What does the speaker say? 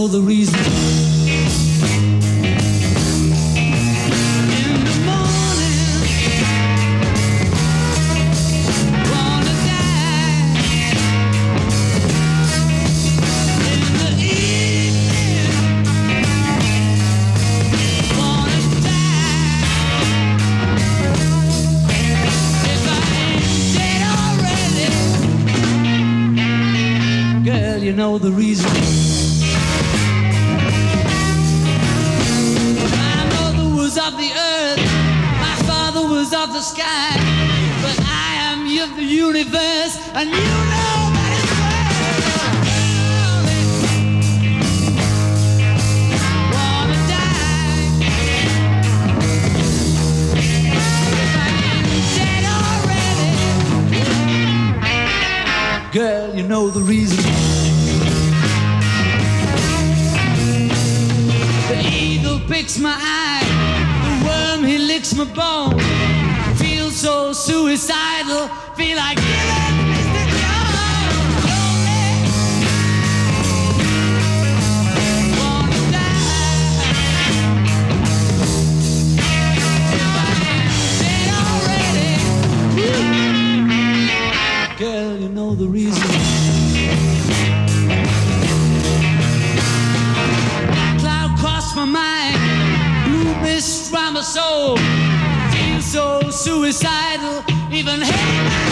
know the reason. In the morning, wanna die. In the evening, wanna die. If I ain't dead already, girl, you know the reason. Of the earth, my father was of the sky, but I am of the universe, and you know that it's wanna die. If I ain't dead already, girl, you know the reason. The eagle picks my eye, he licks my bone. Feel so suicidal, feel like giving Mr. John. Lonely, wanna die. If I ain't dead already, girl, you know the reason. That cloud crossed my mind, mist from my soul, feel so suicidal, even hate.